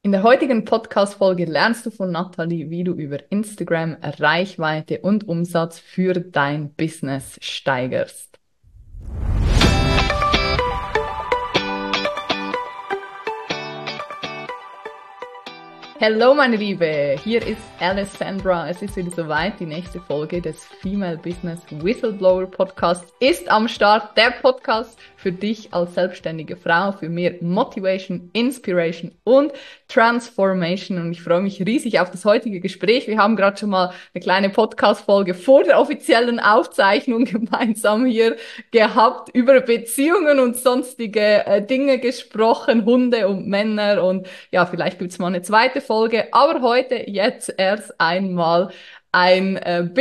In der heutigen Podcast-Folge lernst du von Nathalie, wie du über Instagram Reichweite und Umsatz für dein Business steigerst. Hallo meine Liebe, hier ist Alessandra. Es ist wieder soweit, die nächste Folge des Female Business Whistleblower Podcasts ist am Start. Der Podcast für dich als selbstständige Frau, für mehr Motivation, Inspiration und Transformation. Und ich freue mich riesig auf das heutige Gespräch. Wir haben gerade schon mal eine kleine Podcast-Folge vor der offiziellen Aufzeichnung gemeinsam hier gehabt, über Beziehungen und sonstige Dinge gesprochen, Hunde und Männer, und ja, vielleicht gibt's mal eine zweite Folge, aber heute jetzt erst einmal ein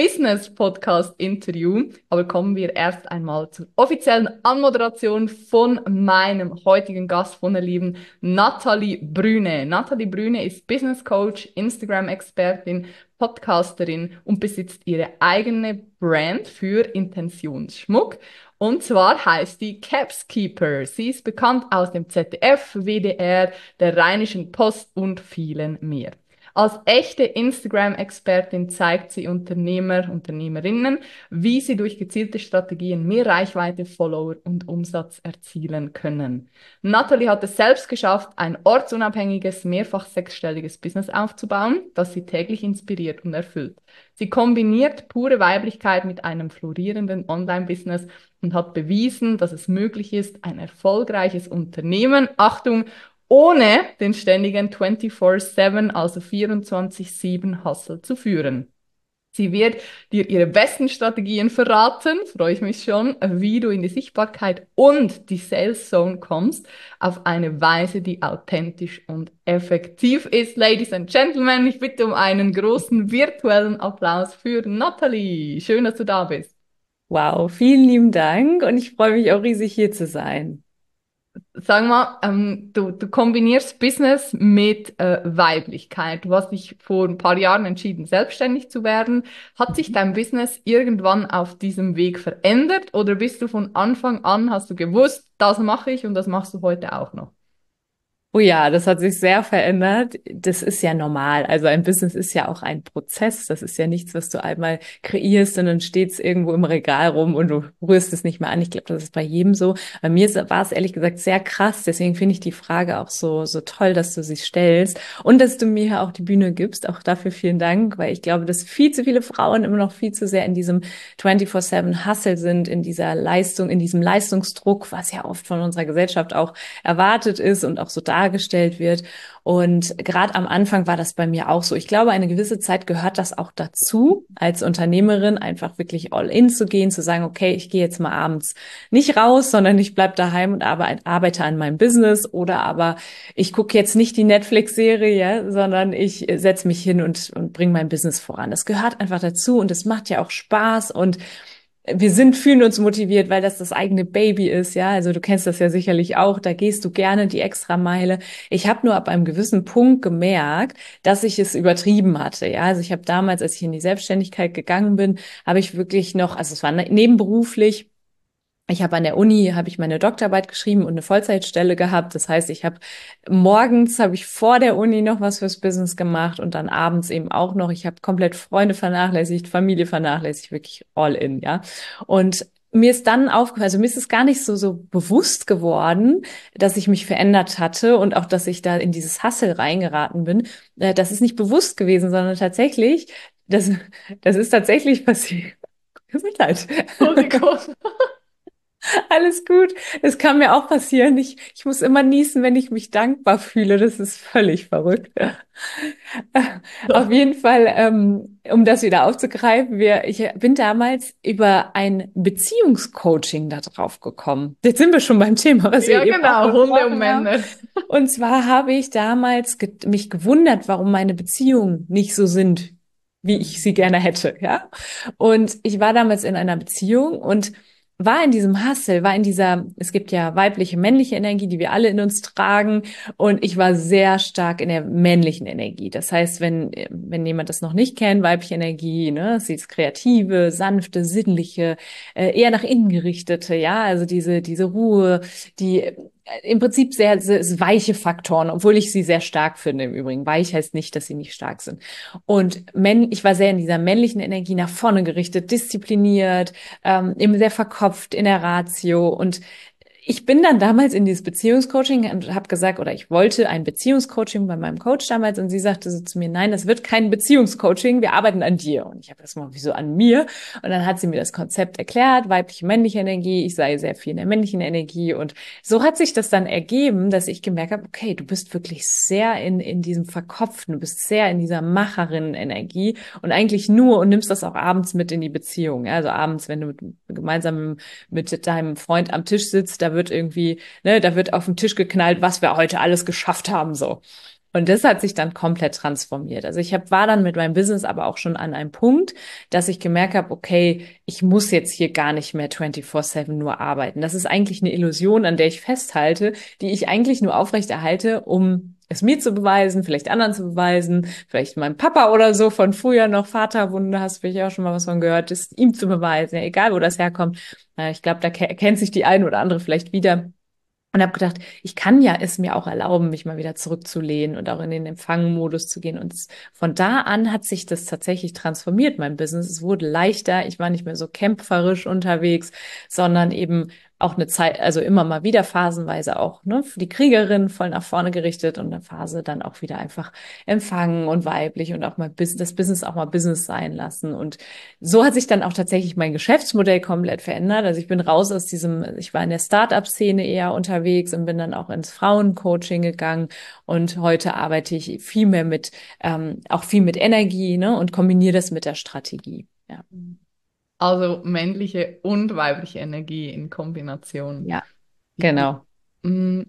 Business-Podcast-Interview. Aber kommen wir erst einmal zur offiziellen Anmoderation von meinem heutigen Gast, von der lieben Nathalie Brüne. Nathalie Brüne ist Business Coach, Instagram-Expertin, Podcasterin und besitzt ihre eigene Brand für Intentionsschmuck. Und zwar heißt die Capskeeper. Sie ist bekannt aus dem ZDF, WDR, der Rheinischen Post und vielen mehr. Als echte Instagram-Expertin zeigt sie Unternehmerinnen, wie sie durch gezielte Strategien mehr Reichweite, Follower und Umsatz erzielen können. Nathalie hat es selbst geschafft, ein ortsunabhängiges, mehrfach sechsstelliges Business aufzubauen, das sie täglich inspiriert und erfüllt. Sie kombiniert pure Weiblichkeit mit einem florierenden Online-Business und hat bewiesen, dass es möglich ist, ein erfolgreiches Unternehmen, Achtung, ohne den ständigen 24/7, also 24/7 Hustle zu führen. Sie wird dir ihre besten Strategien verraten, freue ich mich schon, wie du in die Sichtbarkeit und die Sales Zone kommst, auf eine Weise, die authentisch und effektiv ist. Ladies and Gentlemen, ich bitte um einen großen virtuellen Applaus für Nathalie. Schön, dass du da bist. Wow, vielen lieben Dank und ich freue mich auch riesig hier zu sein. Sag mal, du kombinierst Business mit Weiblichkeit. Du hast dich vor ein paar Jahren entschieden, selbstständig zu werden. Hat sich dein Business irgendwann auf diesem Weg verändert oder bist du von Anfang an, hast du gewusst, das mache ich und das machst du heute auch noch? Oh ja, das hat sich sehr verändert. Das ist ja normal. Also ein Business ist ja auch ein Prozess. Das ist ja nichts, was du einmal kreierst und dann steht es irgendwo im Regal rum und du rührst es nicht mehr an. Ich glaube, das ist bei jedem so. Bei mir war es ehrlich gesagt sehr krass. Deswegen finde ich die Frage auch so toll, dass du sie stellst und dass du mir auch die Bühne gibst. Auch dafür vielen Dank, weil ich glaube, dass viel zu viele Frauen immer noch viel zu sehr in diesem 24/7 Hustle sind, in dieser Leistung, in diesem Leistungsdruck, was ja oft von unserer Gesellschaft auch erwartet ist und auch so dargestellt wird. Und gerade am Anfang war das bei mir auch so. Ich glaube, eine gewisse Zeit gehört das auch dazu, als Unternehmerin einfach wirklich all in zu gehen, zu sagen, okay, ich gehe jetzt mal abends nicht raus, sondern ich bleib daheim und arbeite an meinem Business, oder aber ich gucke jetzt nicht die Netflix-Serie, ja, sondern ich setze mich hin und bringe mein Business voran. Das gehört einfach dazu und es macht ja auch Spaß und fühlen uns motiviert, weil das eigene Baby ist, ja. Also du kennst das ja sicherlich auch. Da gehst du gerne die Extrameile. Ich habe nur ab einem gewissen Punkt gemerkt, dass ich es übertrieben hatte, ja. Also ich habe damals, als ich in die Selbstständigkeit gegangen bin, habe ich wirklich noch, also es war nebenberuflich. Ich habe an der Uni habe ich meine Doktorarbeit geschrieben und eine Vollzeitstelle gehabt. Das heißt, morgens habe ich vor der Uni noch was fürs Business gemacht und dann abends eben auch noch. Ich habe komplett Freunde vernachlässigt, Familie vernachlässigt, wirklich all in, ja. Und mir ist dann aufgefallen, also mir ist es gar nicht so bewusst geworden, dass ich mich verändert hatte und auch, dass ich da in dieses Hustle reingeraten bin. Das ist nicht bewusst gewesen, sondern tatsächlich, das, das ist tatsächlich passiert. Tut mir leid. Oh Gott. Alles gut. Es kann mir auch passieren. Ich muss immer niesen, wenn ich mich dankbar fühle. Das ist völlig verrückt. Auf jeden Fall, um das wieder aufzugreifen, ich bin damals über ein Beziehungscoaching da drauf gekommen. Jetzt sind wir schon beim Thema, was wir Ja, eben auch genau, Hunde und besprochen haben. Männer. Und zwar habe ich damals mich gewundert, warum meine Beziehungen nicht so sind, wie ich sie gerne hätte, ja. Und ich war damals in einer Beziehung und war in diesem Hustle, es gibt ja weibliche, männliche Energie, die wir alle in uns tragen. Und ich war sehr stark in der männlichen Energie. Das heißt, wenn jemand das noch nicht kennt, weibliche Energie, ne, sie ist kreative, sanfte, sinnliche, eher nach innen gerichtete, ja, also diese Ruhe, die im Prinzip sehr weiche Faktoren, obwohl ich sie sehr stark finde im Übrigen. Weich heißt nicht, dass sie nicht stark sind. Und ich war sehr in dieser männlichen Energie nach vorne gerichtet, diszipliniert, eben sehr verkopft in der Ratio. Und ich bin dann damals in dieses Beziehungscoaching und habe gesagt, oder ich wollte ein Beziehungscoaching bei meinem Coach damals, und sie sagte so zu mir, nein, das wird kein Beziehungscoaching, wir arbeiten an dir. Und ich habe das mal, wieso an mir? Und dann hat sie mir das Konzept erklärt, weibliche, männliche Energie, ich sei sehr viel in der männlichen Energie, und so hat sich das dann ergeben, dass ich gemerkt habe, okay, du bist wirklich sehr in diesem Verkopften, du bist sehr in dieser Macherinnen-Energie und eigentlich nur, und nimmst das auch abends mit in die Beziehung. Ja? Also abends, wenn du gemeinsam mit deinem Freund am Tisch sitzt, da wird irgendwie, ne, da wird auf den Tisch geknallt, was wir heute alles geschafft haben, so. Und das hat sich dann komplett transformiert. Also war dann mit meinem Business aber auch schon an einem Punkt, dass ich gemerkt habe, okay, ich muss jetzt hier gar nicht mehr 24/7 nur arbeiten. Das ist eigentlich eine Illusion, an der ich festhalte, die ich eigentlich nur aufrechterhalte, um es mir zu beweisen, vielleicht anderen zu beweisen, vielleicht meinem Papa oder so von früher noch, Vaterwunde, hast du vielleicht auch schon mal was von gehört, ist ihm zu beweisen, ja, egal wo das herkommt. Ich glaube, da kennt sich die eine oder andere vielleicht wieder. Und habe gedacht, ich kann ja es mir auch erlauben, mich mal wieder zurückzulehnen und auch in den Empfangmodus zu gehen. Und von da an hat sich das tatsächlich transformiert, mein Business. Es wurde leichter, ich war nicht mehr so kämpferisch unterwegs, sondern eben auch eine Zeit, also immer mal wieder phasenweise auch, ne, für die Kriegerin voll nach vorne gerichtet, und eine Phase dann auch wieder einfach empfangen und weiblich und auch mal das Business auch mal Business sein lassen. Und so hat sich dann auch tatsächlich mein Geschäftsmodell komplett verändert. Also ich bin raus aus ich war in der Start-up-Szene eher unterwegs und bin dann auch ins Frauencoaching gegangen, und heute arbeite ich viel mehr auch viel mit Energie, ne, und kombiniere das mit der Strategie. Ja. Also männliche und weibliche Energie in Kombination. Ja, genau. Mm,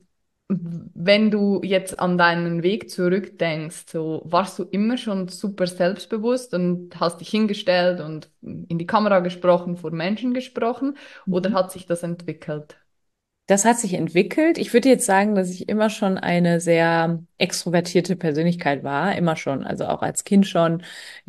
Wenn du jetzt an deinen Weg zurückdenkst, so warst du immer schon super selbstbewusst und hast dich hingestellt und in die Kamera gesprochen, vor Menschen gesprochen, oder Mhm. hat sich das entwickelt? Das hat sich entwickelt. Ich würde jetzt sagen, dass ich immer schon eine sehr extrovertierte Persönlichkeit war, immer schon, also auch als Kind schon.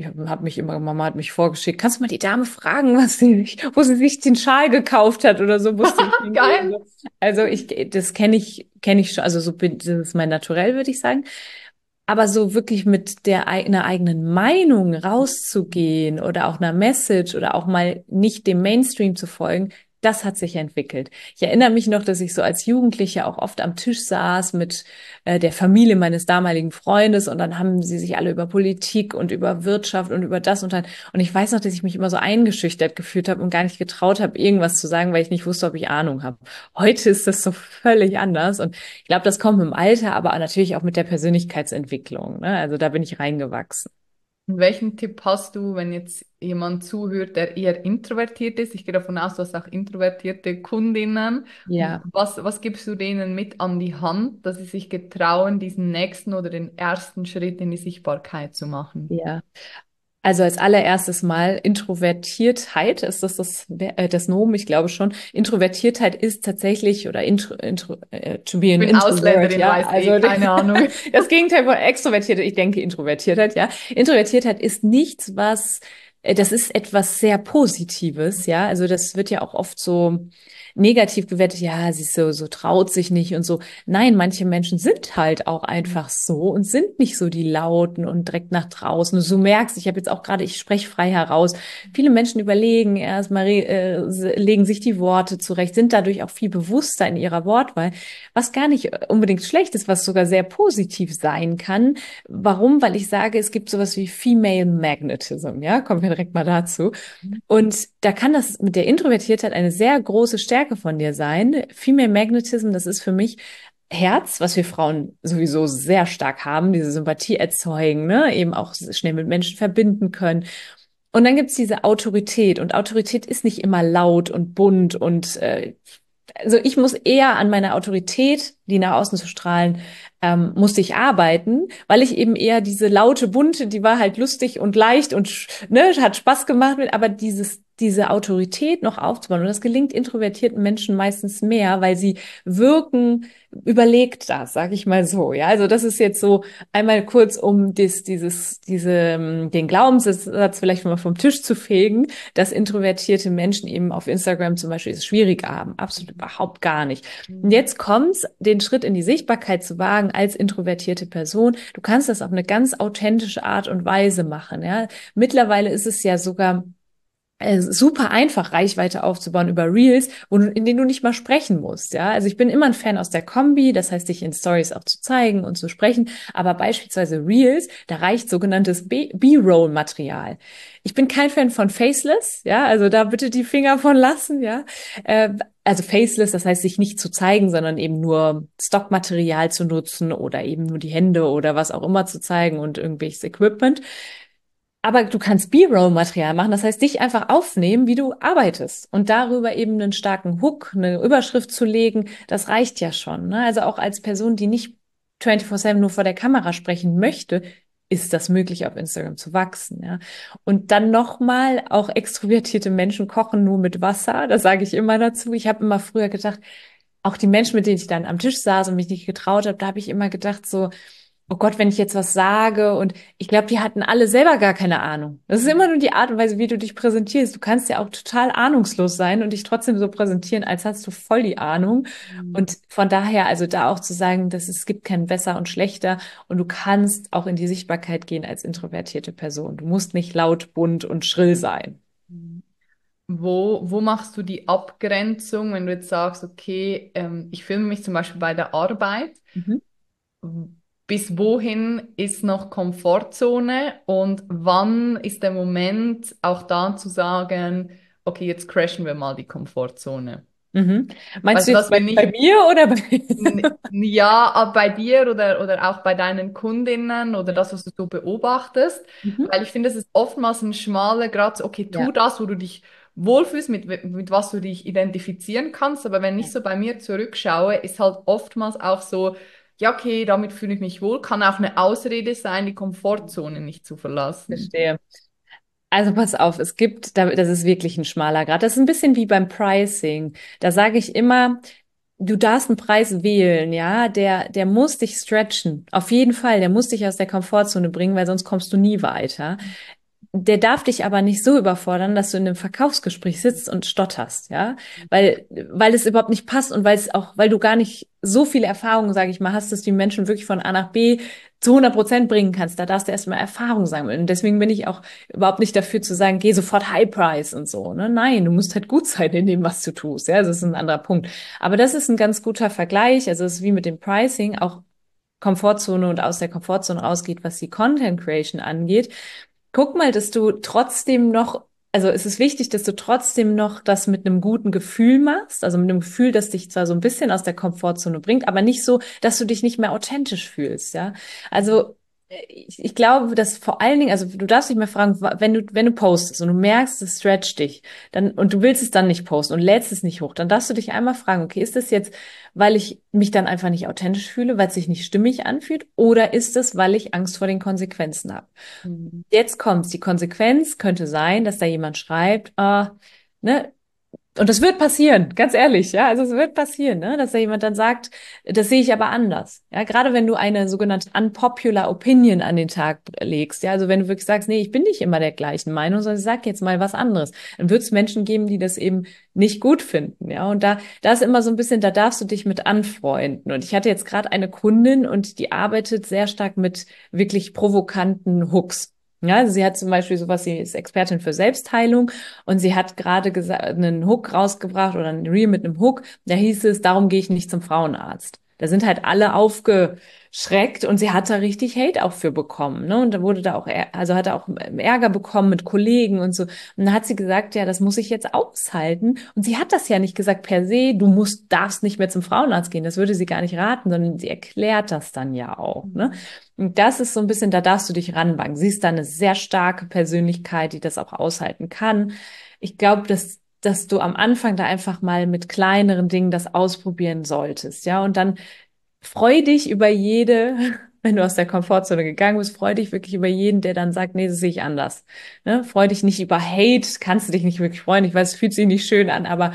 Mama hat mich vorgeschickt, kannst du mal die Dame fragen, wo sie sich den Schal gekauft hat oder so, musste ich hingehen. Geil. Also das kenne ich schon, also das ist mein Naturell, würde ich sagen. Aber so wirklich mit einer eigenen Meinung rauszugehen oder auch einer Message oder auch mal nicht dem Mainstream zu folgen, das hat sich entwickelt. Ich erinnere mich noch, dass ich so als Jugendliche auch oft am Tisch saß mit der Familie meines damaligen Freundes, und dann haben sie sich alle über Politik und über Wirtschaft und über das unterhalten. Und ich weiß noch, dass ich mich immer so eingeschüchtert gefühlt habe und gar nicht getraut habe, irgendwas zu sagen, weil ich nicht wusste, ob ich Ahnung habe. Heute ist das so völlig anders, und ich glaube, das kommt mit dem Alter, aber natürlich auch mit der Persönlichkeitsentwicklung, ne? Also da bin ich reingewachsen. Und welchen Tipp hast du, wenn jetzt jemand zuhört, der eher introvertiert ist? Ich gehe davon aus, du hast auch introvertierte Kundinnen. Ja, Was gibst du denen mit an die Hand, dass sie sich getrauen, diesen nächsten oder den ersten Schritt in die Sichtbarkeit zu machen? ja. Also als allererstes Mal Introvertiertheit, ist das Nomen? Ich glaube schon. Introvertiertheit ist tatsächlich, oder to be Ich an bin introvert, Ausländerin, ja. weiß eh, keine Ahnung. Das Gegenteil von Extrovertiertheit, ich denke Introvertiertheit, ja. Introvertiertheit ist nichts, das ist etwas sehr Positives, ja. Also das wird ja auch oft so negativ bewertet, ja, sie ist so traut sich nicht und so. Nein, manche Menschen sind halt auch einfach so und sind nicht so die Lauten und direkt nach draußen. Und du merkst, ich habe jetzt auch gerade, ich spreche frei heraus. Viele Menschen überlegen erstmal, legen sich die Worte zurecht, sind dadurch auch viel bewusster in ihrer Wortwahl, was gar nicht unbedingt schlecht ist, was sogar sehr positiv sein kann. Warum? Weil ich sage, es gibt sowas wie Female Magnetism, ja, kommen wir direkt mal dazu. Und da kann das mit der Introvertiertheit eine sehr große Stärke von dir sein. Female Magnetism, das ist für mich Herz, was wir Frauen sowieso sehr stark haben, diese Sympathie erzeugen, ne? Eben auch schnell mit Menschen verbinden können. Und dann gibt's diese Autorität. Und Autorität ist nicht immer laut und bunt und also ich muss eher an meiner Autorität, die nach außen zu strahlen, musste ich arbeiten, weil ich eben eher diese laute, bunte, die war halt lustig und leicht und ne, hat Spaß gemacht, aber diese Autorität noch aufzubauen. Und das gelingt introvertierten Menschen meistens mehr, weil sie wirken überlegt das, sag ich mal so. Ja, also das ist jetzt so einmal kurz, um den Glaubenssatz vielleicht mal vom Tisch zu fegen, dass introvertierte Menschen eben auf Instagram zum Beispiel es schwieriger haben. Absolut überhaupt gar nicht. Und Mhm. jetzt kommt's, den Schritt in die Sichtbarkeit zu wagen als introvertierte Person. Du kannst das auf eine ganz authentische Art und Weise machen. Ja, mittlerweile ist es ja sogar super einfach, Reichweite aufzubauen über Reels, in denen du nicht mal sprechen musst. Ja, also ich bin immer ein Fan aus der Kombi, das heißt, dich in Stories auch zu zeigen und zu sprechen. Aber beispielsweise Reels, da reicht sogenanntes B-Roll-Material. Ich bin kein Fan von Faceless, ja, also da bitte die Finger von lassen, ja. Also Faceless, das heißt, sich nicht zu zeigen, sondern eben nur Stockmaterial zu nutzen oder eben nur die Hände oder was auch immer zu zeigen und irgendwelches Equipment. Aber du kannst B-Roll-Material machen, das heißt, dich einfach aufnehmen, wie du arbeitest und darüber eben einen starken Hook, eine Überschrift zu legen, das reicht ja schon. Ne? Also auch als Person, die nicht 24/7 nur vor der Kamera sprechen möchte, ist das möglich, auf Instagram zu wachsen. Ja? Und dann nochmal, auch extrovertierte Menschen kochen nur mit Wasser, das sage ich immer dazu. Ich habe immer früher gedacht, auch die Menschen, mit denen ich dann am Tisch saß und mich nicht getraut habe, da habe ich immer gedacht so, oh Gott, wenn ich jetzt was sage, und ich glaube, die hatten alle selber gar keine Ahnung. Das ist immer nur die Art und Weise, wie du dich präsentierst. Du kannst ja auch total ahnungslos sein und dich trotzdem so präsentieren, als hast du voll die Ahnung. Mhm. Und von daher, also da auch zu sagen, dass es gibt kein besser und schlechter, und du kannst auch in die Sichtbarkeit gehen als introvertierte Person. Du musst nicht laut, bunt und schrill sein. Mhm. Wo machst du die Abgrenzung, wenn du jetzt sagst, okay, ich filme mich zum Beispiel bei der Arbeit, Mhm. bis wohin ist noch Komfortzone und wann ist der Moment, auch da zu sagen, okay, jetzt crashen wir mal die Komfortzone? Mhm. Meinst du Also, jetzt dass wir bei nicht, mir oder bei... ja, bei dir oder auch bei deinen Kundinnen oder Ja. das, was du so beobachtest, Mhm. weil ich finde, es ist oftmals ein schmaler Grat, so, okay, tu Ja. das, wo du dich wohlfühlst, mit was du dich identifizieren kannst, aber wenn Ja. ich so bei mir zurückschaue, ist halt oftmals auch so, ja, okay, damit fühle ich mich wohl, kann auch eine Ausrede sein, die Komfortzone nicht zu verlassen. Verstehe. Also pass auf, das ist wirklich ein schmaler Grat. Das ist ein bisschen wie beim Pricing. Da sage ich immer, du darfst einen Preis wählen, ja, der muss dich stretchen. Auf jeden Fall, der muss dich aus der Komfortzone bringen, weil sonst kommst du nie weiter. Der darf dich aber nicht so überfordern, dass du in einem Verkaufsgespräch sitzt und stotterst, ja, weil es überhaupt nicht passt und weil du gar nicht so viele Erfahrungen, sage ich mal, hast, dass du die Menschen wirklich von A nach B zu 100% bringen kannst. Da darfst du erstmal Erfahrung sammeln. Und deswegen bin ich auch überhaupt nicht dafür zu sagen, geh sofort High Price und so, ne? Nein, du musst halt gut sein in dem, was du tust, ja, das ist ein anderer Punkt. Aber das ist ein ganz guter Vergleich. Also es ist wie mit dem Pricing, auch Komfortzone und aus der Komfortzone rausgeht, was die Content Creation angeht. Guck mal, dass du trotzdem noch, also es ist wichtig, dass du trotzdem noch das mit einem guten Gefühl machst, also mit einem Gefühl, das dich zwar so ein bisschen aus der Komfortzone bringt, aber nicht so, dass du dich nicht mehr authentisch fühlst, ja. Also ich glaube, dass vor allen Dingen, also du darfst dich mal fragen, wenn du postest und du merkst, es stretcht dich, dann, und du willst es dann nicht posten und lädst es nicht hoch, dann darfst du dich einmal fragen, okay, ist das jetzt, weil ich mich dann einfach nicht authentisch fühle, weil es sich nicht stimmig anfühlt, oder ist es, weil ich Angst vor den Konsequenzen habe? Mhm. Jetzt kommt's. Die Konsequenz könnte sein, dass da jemand schreibt, ne, und das wird passieren, ganz ehrlich, ja, also es wird passieren, ne, dass da jemand dann sagt, das sehe ich aber anders. Ja, gerade wenn du eine sogenannte unpopular Opinion an den Tag legst, ja, also wenn du wirklich sagst, nee, ich bin nicht immer der gleichen Meinung, sondern ich sag jetzt mal was anderes, dann wird es Menschen geben, die das eben nicht gut finden, ja, und da ist immer so ein bisschen, da darfst du dich mit anfreunden. Und ich hatte jetzt gerade eine Kundin und die arbeitet sehr stark mit wirklich provokanten Hooks. Ja, also sie hat zum Beispiel sowas, sie ist Expertin für Selbstheilung, und sie hat gerade gesagt, einen Hook rausgebracht oder ein Reel mit einem Hook, da hieß es, darum gehe ich nicht zum Frauenarzt. Da sind halt alle aufgeschreckt, und sie hat da richtig Hate auch für bekommen, ne? Und da wurde da auch, also hat er auch Ärger bekommen mit Kollegen und so. Und dann hat sie gesagt, ja, das muss ich jetzt aushalten. Und sie hat das ja nicht gesagt per se, darfst nicht mehr zum Frauenarzt gehen. Das würde sie gar nicht raten, sondern sie erklärt das dann ja auch, ne? Mhm. Und das ist so ein bisschen, da darfst du dich ranwagen. Sie ist da eine sehr starke Persönlichkeit, die das auch aushalten kann. Ich glaube, dass du am Anfang da einfach mal mit kleineren Dingen das ausprobieren solltest, ja, und dann freu dich über jede wenn du aus der Komfortzone gegangen bist. Freu dich wirklich über jeden, der dann sagt, nee, das sehe ich anders. Ne? Freu dich nicht über Hate, kannst du dich nicht wirklich freuen. Ich weiß, es fühlt sich nicht schön an, aber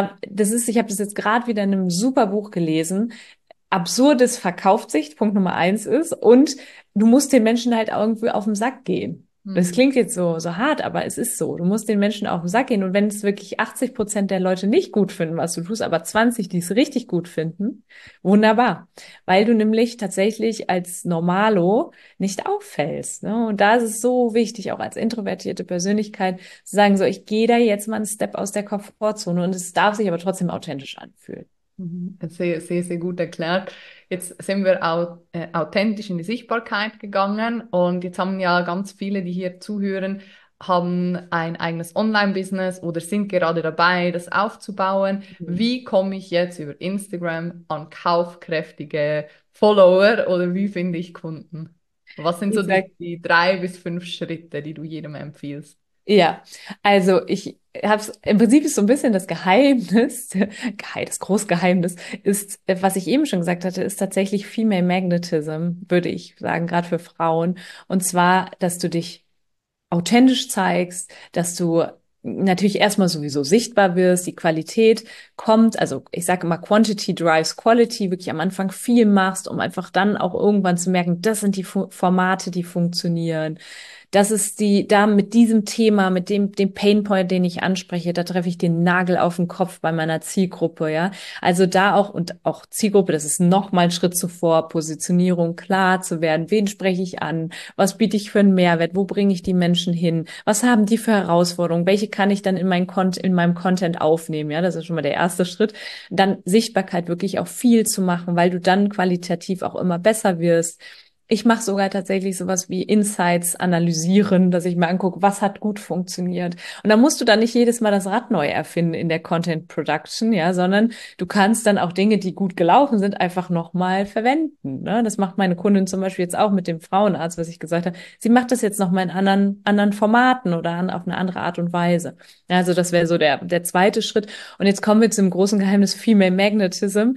ich habe das jetzt gerade wieder in einem super Buch gelesen. Absurdes verkauft sich, Punkt Nummer 1 ist, und du musst den Menschen halt irgendwie auf den Sack gehen. Das Mhm. klingt jetzt so hart, aber es ist so. Du musst den Menschen auf den Sack gehen. Und wenn es wirklich 80% der Leute nicht gut finden, was du tust, aber 20, die es richtig gut finden, wunderbar. Weil du nämlich tatsächlich als Normalo nicht auffällst. Ne? Und da ist es so wichtig, auch als introvertierte Persönlichkeit, zu sagen, so, ich gehe da jetzt mal einen Step aus der Komfortzone und es darf sich aber trotzdem authentisch anfühlen. Mhm. Sehr, sehr, sehr gut erklärt. Jetzt sind wir authentisch in die Sichtbarkeit gegangen und jetzt haben ja ganz viele, die hier zuhören, haben ein eigenes Online-Business oder sind gerade dabei, das aufzubauen. Wie komme ich jetzt über Instagram an kaufkräftige Follower oder wie finde ich Kunden? Was sind so Ich sag, die 3 bis 5 Schritte, die du jedem empfiehlst? ja, also ich habe im Prinzip ist so ein bisschen das Geheimnis, das Großgeheimnis ist, was ich eben schon gesagt hatte, ist tatsächlich Female Magnetism, würde ich sagen, gerade für Frauen. Und zwar, dass du dich authentisch zeigst, dass du natürlich erstmal sowieso sichtbar wirst, die Qualität kommt, also ich sage immer Quantity drives Quality, wirklich am Anfang viel machst, um einfach dann auch irgendwann zu merken, das sind die Formate, die funktionieren. Das ist da mit diesem Thema, mit dem Painpoint, den ich anspreche, da treffe ich den Nagel auf den Kopf bei meiner Zielgruppe, ja. Also da auch und auch Zielgruppe, das ist noch mal ein Schritt zuvor, Positionierung klar zu werden. Wen spreche ich an? Was biete ich für einen Mehrwert? Wo bringe ich die Menschen hin? Was haben die für Herausforderungen? Welche kann ich dann in meinem Content aufnehmen? Ja, das ist schon mal der erste Schritt. Dann Sichtbarkeit wirklich auch viel zu machen, weil du dann qualitativ auch immer besser wirst. Ich mache sogar tatsächlich sowas wie Insights analysieren, dass ich mir angucke, was hat gut funktioniert. Und dann musst du dann nicht jedes Mal das Rad neu erfinden in der Content Production, ja, sondern du kannst dann auch Dinge, die gut gelaufen sind, einfach nochmal verwenden. Ne? Das macht meine Kundin zum Beispiel jetzt auch mit dem Frauenarzt, was ich gesagt habe. Sie macht das jetzt nochmal in anderen Formaten oder auf eine andere Art und Weise. Ja, also das wäre so der zweite Schritt. Und jetzt kommen wir zum großen Geheimnis Female Magnetism.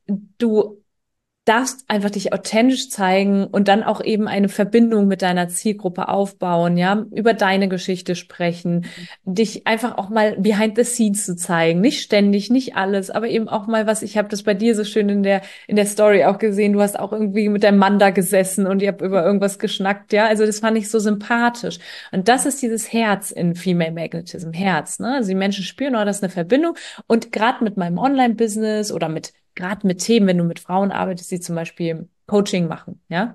Du darfst einfach dich authentisch zeigen und dann auch eben eine Verbindung mit deiner Zielgruppe aufbauen, ja, über deine Geschichte sprechen, dich einfach auch mal behind the scenes zu zeigen, nicht ständig, nicht alles, aber eben auch mal was, ich habe das bei dir so schön in der Story auch gesehen, du hast auch irgendwie mit deinem Mann da gesessen und ihr habt über irgendwas geschnackt, ja, also das fand ich so sympathisch und das ist dieses Herz in Female Magnetism, Herz, ne, also die Menschen spüren, oh, das ist eine Verbindung und gerade mit meinem Online-Business oder gerade mit Themen, wenn du mit Frauen arbeitest, die zum Beispiel Coaching machen, ja,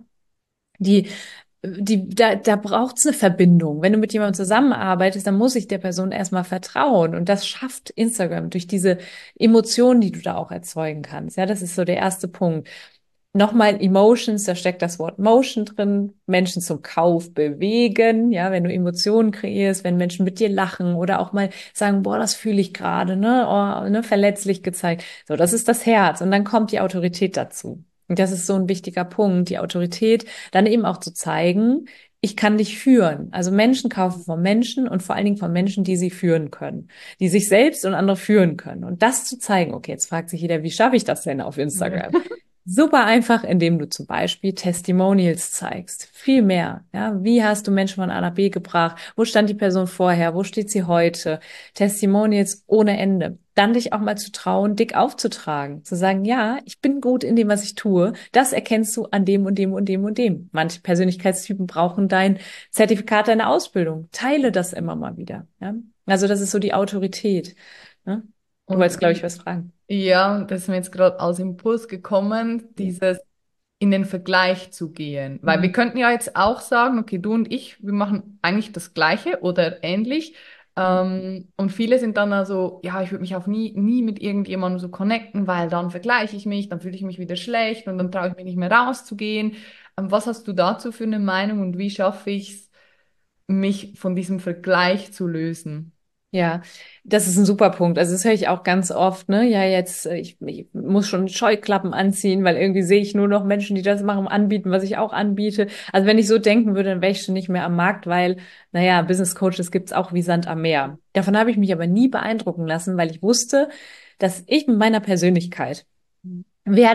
da braucht es eine Verbindung. Wenn du mit jemandem zusammenarbeitest, dann muss ich der Person erstmal vertrauen. Und das schafft Instagram durch diese Emotionen, die du da auch erzeugen kannst. Ja, das ist so der erste Punkt. Nochmal Emotions, da steckt das Wort Motion drin, Menschen zum Kauf bewegen, ja, wenn du Emotionen kreierst, wenn Menschen mit dir lachen oder auch mal sagen, boah, das fühle ich gerade, ne, oh, ne, verletzlich gezeigt. So, das ist das Herz und dann kommt die Autorität dazu. Und das ist so ein wichtiger Punkt, die Autorität, dann eben auch zu zeigen, ich kann dich führen. Also Menschen kaufen von Menschen und vor allen Dingen von Menschen, die sie führen können, die sich selbst und andere führen können. Und das zu zeigen, okay, jetzt fragt sich jeder, wie schaffe ich das denn auf Ja. Instagram? Super einfach, indem du zum Beispiel Testimonials zeigst. Viel mehr. Ja, wie hast du Menschen von A nach B gebracht? Wo stand die Person vorher? Wo steht sie heute? Testimonials ohne Ende. Dann dich auch mal zu trauen, dick aufzutragen. Zu sagen, ja, ich bin gut in dem, was ich tue. Das erkennst du an dem und dem und dem und dem. Manche Persönlichkeitstypen brauchen dein Zertifikat deiner Ausbildung. Teile das immer mal wieder. Ja? Also das ist so die Autorität. Ne? Du Und wolltest, glaube ich, was fragen. ja, das ist mir jetzt gerade als Impuls gekommen, Ja. dieses in den Vergleich zu gehen. Weil wir Mhm. könnten ja jetzt auch sagen, okay, du und ich, wir machen eigentlich das Gleiche oder ähnlich. Und viele sind dann also, ja, ich würde mich auch nie mit irgendjemandem so connecten, weil dann vergleiche ich mich, dann fühle ich mich wieder schlecht und dann traue ich mich nicht mehr rauszugehen. Was hast du dazu für eine Meinung und wie schaffe ich es, mich von diesem Vergleich zu lösen? Ja, das ist ein super Punkt. Also das höre ich auch ganz oft, ne? Ja, jetzt, ich muss schon Scheuklappen anziehen, weil irgendwie sehe ich nur noch Menschen, die das machen, anbieten, was ich auch anbiete. Also wenn ich so denken würde, dann wäre ich schon nicht mehr am Markt, weil, naja, Business Coaches gibt's auch wie Sand am Meer. Davon habe ich mich aber nie beeindrucken lassen, weil ich wusste, dass ich mit meiner Persönlichkeit werde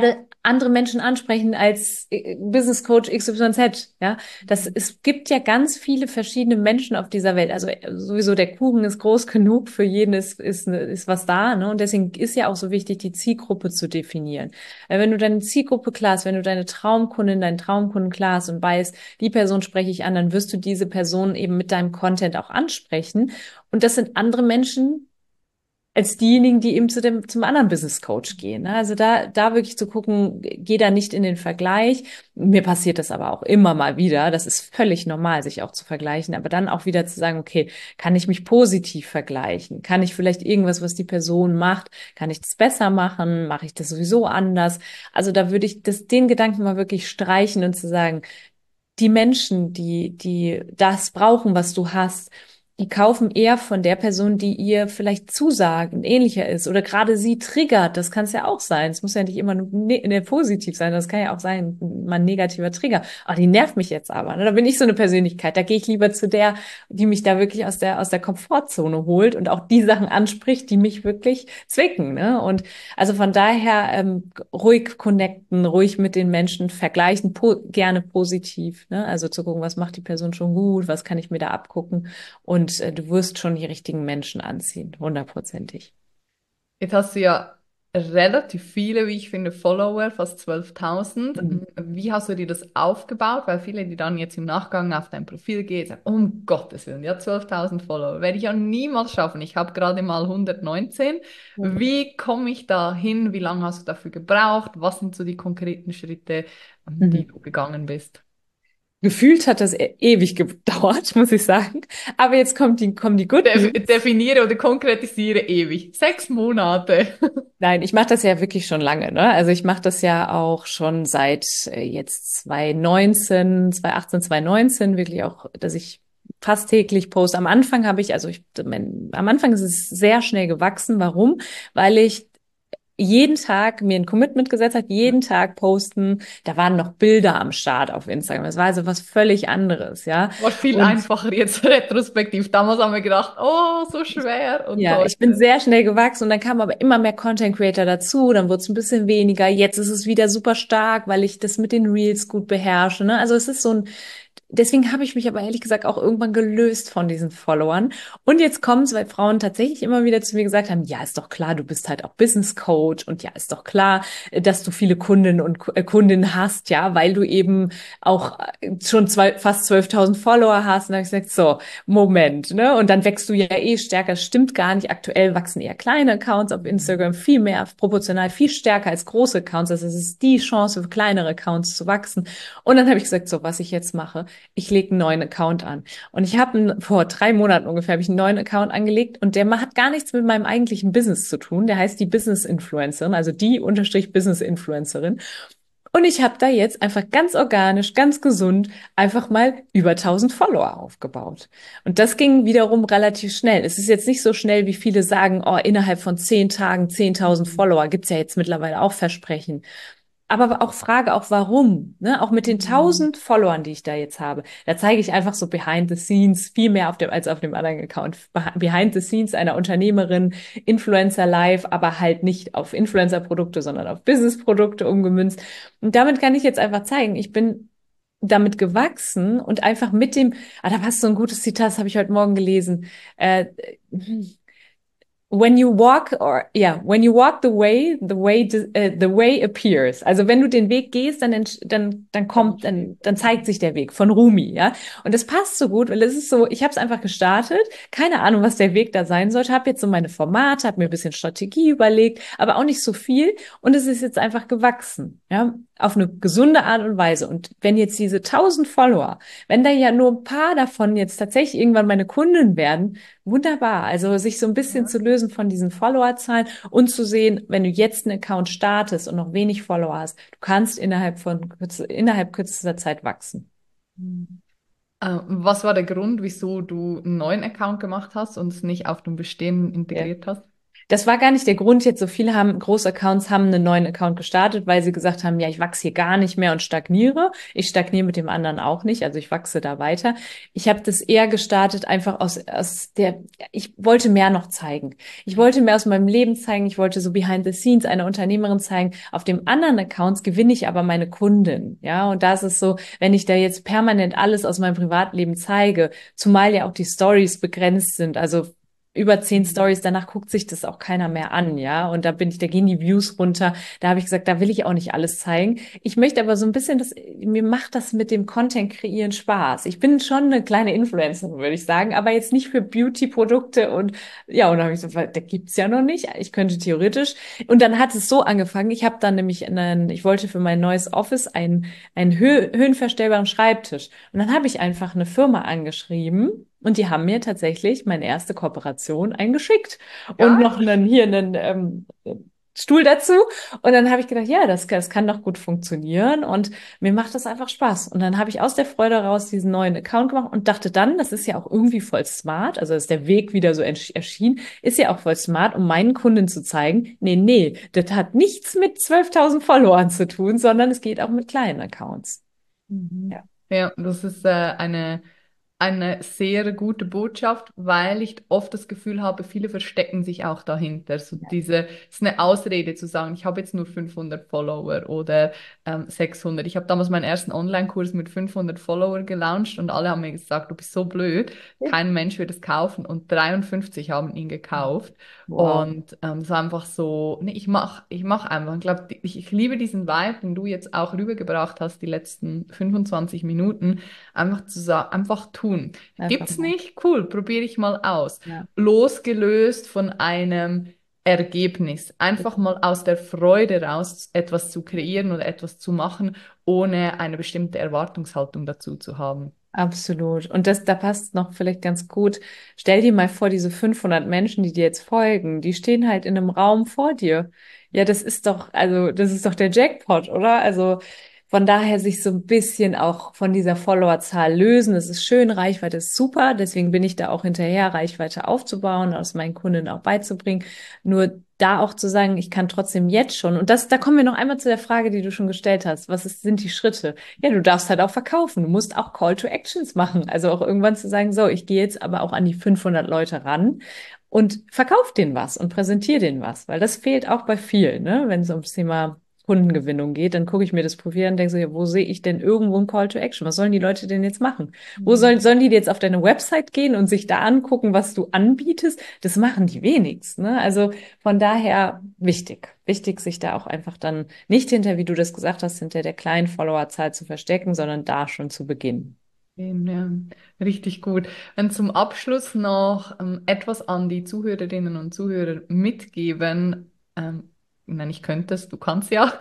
andere Menschen ansprechen als Business Coach XYZ, ja. Es gibt ja ganz viele verschiedene Menschen auf dieser Welt. Also sowieso der Kuchen ist groß genug, für jeden ist was da, ne? Und deswegen ist ja auch so wichtig, die Zielgruppe zu definieren. Wenn du deine Zielgruppe klar hast, wenn du deine Traumkundin, deinen Traumkunden klar hast und weißt, die Person spreche ich an, dann wirst du diese Person eben mit deinem Content auch ansprechen. Und das sind andere Menschen, als diejenigen, die eben zum anderen Business Coach gehen. Ne? Also da wirklich zu gucken, geh da nicht in den Vergleich. Mir passiert das aber auch immer mal wieder. Das ist völlig normal, sich auch zu vergleichen. Aber dann auch wieder zu sagen, okay, kann ich mich positiv vergleichen? Kann ich vielleicht irgendwas, was die Person macht, kann ich das besser machen? Mache ich das sowieso anders? Also da würde ich den Gedanken mal wirklich streichen und zu sagen, die Menschen, die das brauchen, was du hast, die kaufen eher von der Person, die ihr vielleicht zusagt und ähnlicher ist oder gerade sie triggert. Das kann es ja auch sein. Es muss ja nicht immer nur positiv sein. Das kann ja auch sein, mal ein negativer Trigger. Ah, die nervt mich jetzt aber. Ne? Da bin ich so eine Persönlichkeit. Da gehe ich lieber zu der, die mich da wirklich aus der Komfortzone holt und auch die Sachen anspricht, die mich wirklich zwicken. Ne? Und also von daher ruhig connecten, ruhig mit den Menschen vergleichen, gerne positiv. Ne? Also zu gucken, was macht die Person schon gut, was kann ich mir da abgucken. Und du wirst schon die richtigen Menschen anziehen, hundertprozentig. Jetzt hast du ja relativ viele, wie ich finde, Follower, fast 12.000. Mhm. Wie hast du dir das aufgebaut? Weil viele, die dann jetzt im Nachgang auf dein Profil gehen, sagen, um Gottes Willen, ja, 12.000 Follower, werde ich ja niemals schaffen. Ich habe gerade mal 119. Wie komme ich da hin? Wie lange hast du dafür gebraucht? Was sind so die konkreten Schritte, die Mhm. du gegangen bist? Gefühlt hat das ewig gedauert, muss ich sagen. Aber jetzt kommen die Good News. Definiere oder konkretisiere ewig. 6 Monate. Nein, ich mache das ja wirklich schon lange, ne? Also ich mache das ja auch schon seit jetzt 2019, wirklich auch, dass ich fast täglich poste. Am Anfang am Anfang ist es sehr schnell gewachsen. Warum? Weil ich jeden Tag mir ein Commitment gesetzt hat, jeden Tag posten. Da waren noch Bilder am Start auf Instagram. Das war also was völlig anderes, ja. War viel Und einfacher jetzt retrospektiv. Damals haben wir gedacht, oh, so schwer. Und ja, ich bin heute. sehr schnell gewachsen und dann kamen aber immer mehr Content Creator dazu, dann wurde es ein bisschen weniger. Jetzt ist es wieder super stark, weil ich das mit den Reels gut beherrsche, ne? Also es ist so ein Deswegen habe ich mich aber ehrlich gesagt auch irgendwann gelöst von diesen Followern. Und jetzt kommt es, weil Frauen tatsächlich immer wieder zu mir gesagt haben, ja, ist doch klar, du bist halt auch Business Coach und ja, ist doch klar, dass du viele Kundinnen und Kundinnen hast, ja, weil du eben auch schon fast 12.000 Follower hast. Und dann habe ich gesagt, so, Moment, ne? Und dann wächst du ja eh stärker. Stimmt gar nicht. Aktuell wachsen eher kleine Accounts auf Instagram viel mehr, proportional viel stärker als große Accounts. Also es ist die Chance für kleinere Accounts zu wachsen. Und dann habe ich gesagt, so, was ich jetzt mache, ich lege einen neuen Account an. Und ich habe vor 3 Monaten ungefähr habe ich einen neuen Account angelegt und der hat gar nichts mit meinem eigentlichen Business zu tun. Der heißt die Business Influencerin, also die unterstrich Business Influencerin. Und ich habe da jetzt einfach ganz organisch, ganz gesund einfach mal über 1.000 Follower aufgebaut. Und das ging wiederum relativ schnell. Es ist jetzt nicht so schnell, wie viele sagen, oh, innerhalb von 10 Tagen 10.000 Follower. Gibt's ja jetzt mittlerweile auch Versprechen. Aber auch Frage auch warum, ne? Auch mit den 1.000 Followern, die ich da jetzt habe. Da zeige ich einfach so behind the scenes viel mehr als auf dem anderen Account. Behind the scenes einer Unternehmerin, Influencer Live, aber halt nicht auf Influencer-Produkte, sondern auf Business-Produkte umgemünzt. Und damit kann ich jetzt einfach zeigen, ich bin damit gewachsen und einfach mit da war so ein gutes Zitat, das habe ich heute Morgen gelesen. When you walk the way appears. Also wenn du den Weg gehst, dann zeigt sich der Weg von Rumi, ja. Und das passt so gut, weil es ist so, ich habe es einfach gestartet, keine Ahnung, was der Weg da sein sollte, habe jetzt so meine Formate, habe mir ein bisschen Strategie überlegt, aber auch nicht so viel und es ist jetzt einfach gewachsen, ja, auf eine gesunde Art und Weise. Und wenn jetzt diese 1.000 Follower, wenn da ja nur ein paar davon jetzt tatsächlich irgendwann meine Kunden werden, wunderbar. Also sich so ein bisschen zu lösen von diesen Followerzahlen und zu sehen, wenn du jetzt einen Account startest und noch wenig Follower hast, du kannst innerhalb kürzester Zeit wachsen. Was war der Grund, wieso du einen neuen Account gemacht hast und es nicht auf dem bestehenden Ja. integriert hast? Das war gar nicht der Grund jetzt. So viele haben, Großaccounts haben einen neuen Account gestartet, weil sie gesagt haben, ja, ich wachse hier gar nicht mehr und stagniere. Ich stagniere mit dem anderen auch nicht, also ich wachse da weiter. Ich habe das eher gestartet einfach ich wollte mehr noch zeigen. Ich wollte mehr aus meinem Leben zeigen. Ich wollte so behind the scenes einer Unternehmerin zeigen. Auf dem anderen Accounts gewinne ich aber meine Kundin. Ja, und da ist es so, wenn ich da jetzt permanent alles aus meinem Privatleben zeige, zumal ja auch die Stories begrenzt sind, also über 10 Stories, danach guckt sich das auch keiner mehr an, ja. Und da gehen die Views runter. Da habe ich gesagt, da will ich auch nicht alles zeigen. Ich möchte aber so ein bisschen, mir macht das mit dem Content kreieren Spaß. Ich bin schon eine kleine Influencerin, würde ich sagen, aber jetzt nicht für Beauty-Produkte und ja, und da habe ich so, da gibt's ja noch nicht. Ich könnte theoretisch. Und dann hat es so angefangen. Ich habe dann nämlich ich wollte für mein neues Office einen höhenverstellbaren Schreibtisch. Und dann habe ich einfach eine Firma angeschrieben. Und die haben mir tatsächlich meine erste Kooperation eingeschickt und Ja. noch einen Stuhl dazu. Und dann habe ich gedacht, ja, das kann doch gut funktionieren und mir macht das einfach Spaß. Und dann habe ich aus der Freude raus diesen neuen Account gemacht und dachte dann, das ist ja auch irgendwie voll smart, also dass der Weg wieder so erschien, ist ja auch voll smart, um meinen Kunden zu zeigen, nee, das hat nichts mit 12.000 Followern zu tun, sondern es geht auch mit kleinen Accounts. Ja, Mhm. Ja, das ist eine sehr gute Botschaft, weil ich oft das Gefühl habe, viele verstecken sich auch dahinter. So es ist eine Ausrede zu sagen, ich habe jetzt nur 500 Follower oder 600. Ich habe damals meinen ersten Online-Kurs mit 500 Follower gelauncht und alle haben mir gesagt, du bist so blöd, kein Mensch wird es kaufen und 53 haben ihn gekauft. wow, Und es war einfach so, nee, ich mach einfach. Ich glaube, ich liebe diesen Vibe, den du jetzt auch rübergebracht hast, die letzten 25 Minuten. Einfach zu sagen, einfach tun. einfach Gibt's mal. nicht? Cool, probiere ich mal aus. Ja. Losgelöst von einem Ergebnis. Einfach mal aus der Freude raus etwas zu kreieren oder etwas zu machen, ohne eine bestimmte Erwartungshaltung dazu zu haben. Absolut. Und da passt noch vielleicht ganz gut. Stell dir mal vor, diese 500 Menschen, die dir jetzt folgen, die stehen halt in einem Raum vor dir. Ja, das ist doch der Jackpot, oder? Also von daher sich so ein bisschen auch von dieser Followerzahl lösen. Es ist schön, Reichweite ist super. Deswegen bin ich da auch hinterher, Reichweite aufzubauen, aus meinen Kunden auch beizubringen. Nur da auch zu sagen, ich kann trotzdem jetzt schon. Und da kommen wir noch einmal zu der Frage, die du schon gestellt hast. Sind die Schritte? Ja, du darfst halt auch verkaufen. Du musst auch Call to Actions machen. Also auch irgendwann zu sagen, so, ich gehe jetzt aber auch an die 500 Leute ran und verkauf denen was und präsentiere denen was, weil das fehlt auch bei vielen, ne? Wenn es ums Thema Kundengewinnung geht, dann gucke ich mir das Profil an und denke so, ja, wo sehe ich denn irgendwo ein Call to Action? Was sollen die Leute denn jetzt machen? Sollen die jetzt auf deine Website gehen und sich da angucken, was du anbietest? Das machen die wenigsten, ne? Also von daher wichtig, sich da auch einfach dann nicht hinter, wie du das gesagt hast, hinter der kleinen Followerzahl zu verstecken, sondern da schon zu beginnen. Ja, richtig gut. Wenn zum Abschluss noch etwas an die Zuhörerinnen und Zuhörer mitgeben, nein, ich könnte es, du kannst ja.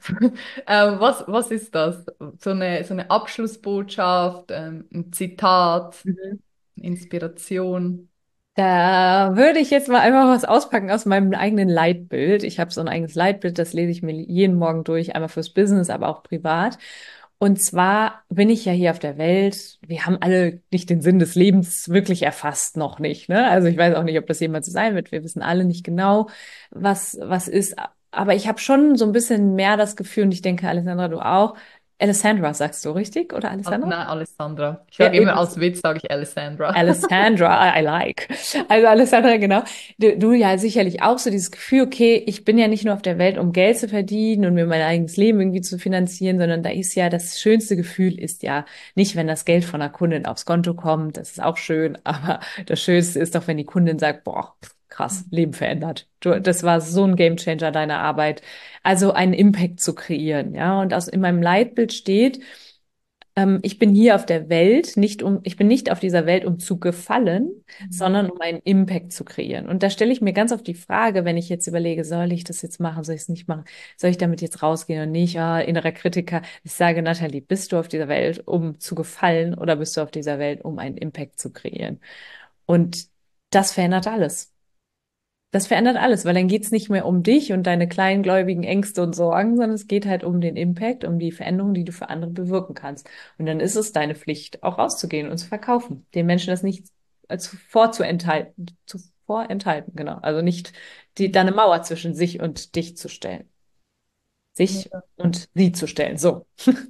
Was ist das? So eine Abschlussbotschaft, ein Zitat, Mhm. Inspiration. Da würde ich jetzt mal einfach was auspacken aus meinem eigenen Leitbild. Ich habe so ein eigenes Leitbild, das lese ich mir jeden Morgen durch, einmal fürs Business, aber auch privat. Und zwar bin ich ja hier auf der Welt. Wir haben alle nicht den Sinn des Lebens wirklich erfasst, noch nicht, ne? Also ich weiß auch nicht, ob das jemals so sein wird. Wir wissen alle nicht genau, was ist. Aber ich habe schon so ein bisschen mehr das Gefühl, und ich denke, Alessandra, du auch. Alessandra, sagst du richtig? Oder Alessandra? Nein, Alessandra. Ich Ja, sage immer eben. als Witz, sage ich Alessandra. Alessandra, I like. Also Alessandra, genau. Du ja sicherlich auch so dieses Gefühl, okay, ich bin ja nicht nur auf der Welt, um Geld zu verdienen und mir mein eigenes Leben irgendwie zu finanzieren, sondern da ist ja das schönste Gefühl ist ja nicht, wenn das Geld von der Kundin aufs Konto kommt, das ist auch schön, aber das Schönste ist doch, wenn die Kundin sagt, boah, krass, Leben verändert. Das war so ein Gamechanger deiner Arbeit. Also einen Impact zu kreieren, ja. Und in meinem Leitbild steht, ich bin hier auf der Welt, ich bin nicht auf dieser Welt, um zu gefallen, sondern um einen Impact zu kreieren. Und da stelle ich mir ganz oft die Frage, wenn ich jetzt überlege, soll ich das jetzt machen, soll ich es nicht machen, soll ich damit jetzt rausgehen oder nicht? Ah, innerer Kritiker. Ich sage, Nathalie, bist du auf dieser Welt, um zu gefallen oder bist du auf dieser Welt, um einen Impact zu kreieren? Und das verändert alles. Das verändert alles, weil dann geht's nicht mehr um dich und deine kleingläubigen Ängste und Sorgen, sondern es geht halt um den Impact, um die Veränderung, die du für andere bewirken kannst. Und dann ist es deine Pflicht, auch rauszugehen und zu verkaufen, den Menschen das nicht als vorzuenthalten, vorenthalten, genau. Also nicht da eine Mauer zwischen sich und dich zu stellen. Sich Mega, und sie zu stellen. So.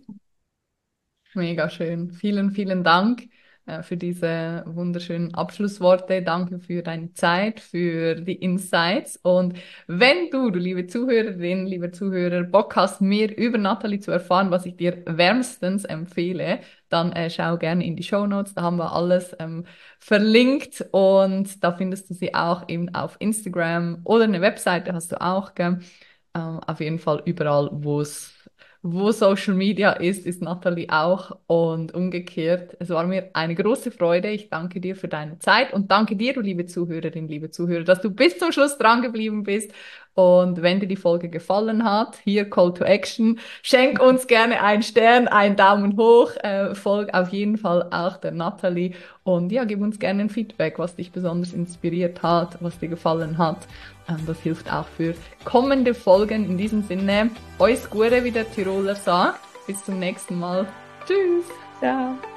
mega schön. Vielen, vielen Dank für diese wunderschönen Abschlussworte. Danke für deine Zeit, für die Insights. Und wenn du liebe Zuhörerin, lieber Zuhörer, Bock hast, mehr über Natalie zu erfahren, was ich dir wärmstens empfehle, dann schau gerne in die Shownotes. Da haben wir alles verlinkt und da findest du sie auch eben auf Instagram oder eine Webseite hast du auch, gell? Auf jeden Fall überall, wo Social Media ist, ist Natalie auch und umgekehrt. Es war mir eine große Freude. Ich danke dir für deine Zeit und danke dir, du liebe Zuhörerin, liebe Zuhörer, dass du bis zum Schluss dran geblieben bist. Und wenn dir die Folge gefallen hat, hier Call to Action, schenk uns gerne einen Stern, einen Daumen hoch, folg auf jeden Fall auch der Natalie und ja, gib uns gerne ein Feedback, was dich besonders inspiriert hat, was dir gefallen hat. Das hilft auch für kommende Folgen. In diesem Sinne, euch Gute, wie der Tiroler sagt. Bis zum nächsten Mal. Tschüss. Ja.